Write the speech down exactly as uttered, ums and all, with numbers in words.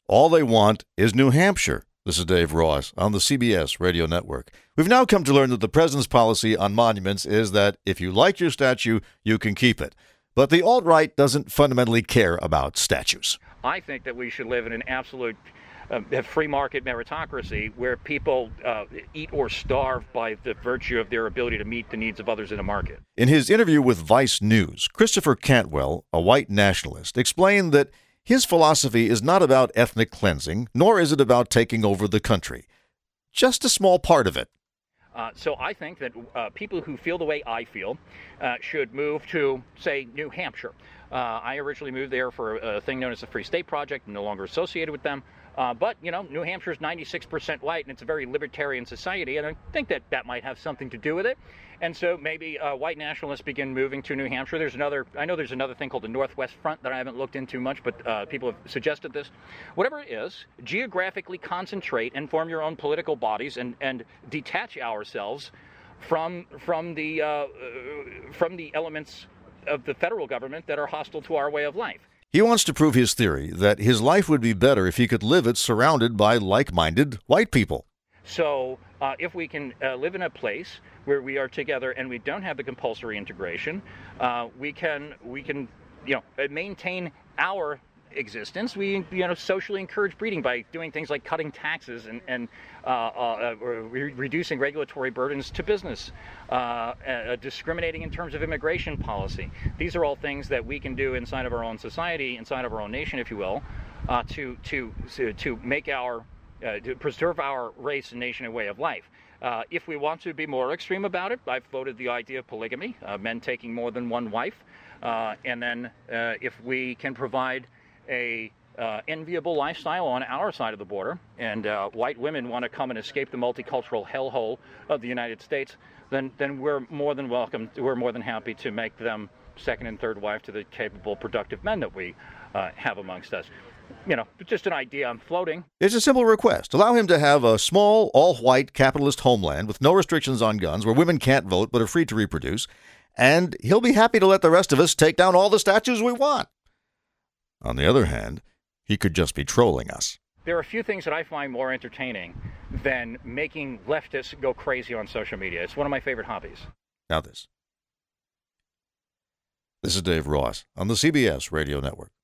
All they want is New Hampshire. This is Dave Ross on the C B S Radio Network. We've now come to learn that the president's policy on monuments is that if you like your statue, you can keep it. But the alt-right doesn't fundamentally care about statues. I think that we should live in an absolute uh, free market meritocracy where people uh, eat or starve by the virtue of their ability to meet the needs of others in a market. In his interview with Vice News, Christopher Cantwell, a white nationalist, explained that his philosophy is not about ethnic cleansing, nor is it about taking over the country. Just a small part of it. Uh, so I think that uh, people who feel the way I feel uh, should move to, say, New Hampshire. Uh, I originally moved there for a thing known as the Free State Project, no longer associated with them. Uh, but, you know, New Hampshire is ninety-six percent white, and it's a very libertarian society, and I think that that might have something to do with it. And so maybe uh, white nationalists begin moving to New Hampshire. There's another, I know there's another thing called the Northwest Front that I haven't looked into much, but uh, people have suggested this. Whatever it is, geographically concentrate and form your own political bodies and, and detach ourselves from, from, the, uh, uh, from the elements of the federal government that are hostile to our way of life. He wants to prove his theory that his life would be better if he could live it surrounded by like-minded white people. So uh, if we can uh, live in a place where we are together and we don't have the compulsory integration, uh, we can we can you know maintain our existence. We you know socially encourage breeding by doing things like cutting taxes and and uh, uh, re- reducing regulatory burdens to business, uh, uh, discriminating in terms of immigration policy. These are all things that we can do inside of our own society, inside of our own nation, if you will, uh, to to to make our uh, to preserve our race and nation and way of life. Uh, if we want to be more extreme about it, I've floated the idea of polygamy, uh, men taking more than one wife, uh, and then uh, if we can provide a uh, enviable lifestyle on our side of the border, and uh, white women want to come and escape the multicultural hellhole of the United States, then then we're more than welcome, we're more than happy to make them second and third wife to the capable, productive men that we uh, have amongst us. You know, just an idea I'm floating. It's a simple request. Allow him to have a small, all-white, capitalist homeland with no restrictions on guns, where women can't vote but are free to reproduce, and he'll be happy to let the rest of us take down all the statues we want. On the other hand, he could just be trolling us. There are a few things that I find more entertaining than making leftists go crazy on social media. It's one of my favorite hobbies. Now this. This is Dave Ross on the C B S Radio Network.